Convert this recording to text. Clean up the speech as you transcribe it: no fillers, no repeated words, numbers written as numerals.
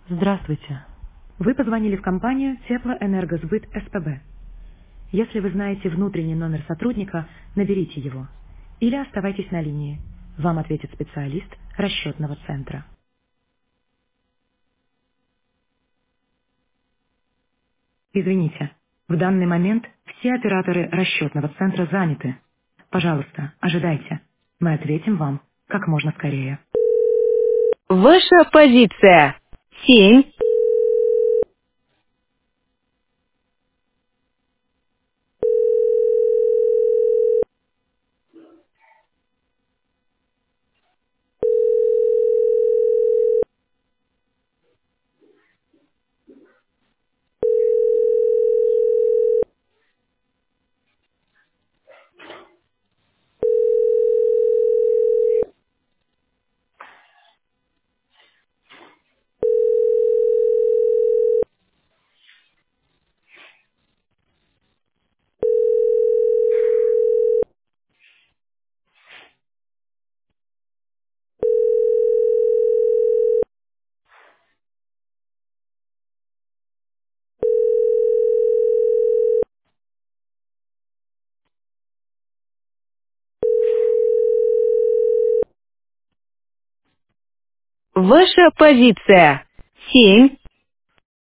Здравствуйте. Вы позвонили в компанию Теплоэнергосбыт СПБ. Если вы знаете внутренний номер сотрудника, наберите его. Или оставайтесь на линии. Вам ответит специалист расчетного центра. Извините, в данный момент все операторы расчетного центра заняты. Пожалуйста, ожидайте. Мы ответим вам как можно скорее. Ваша позиция. 7. Ваша позиция. 7.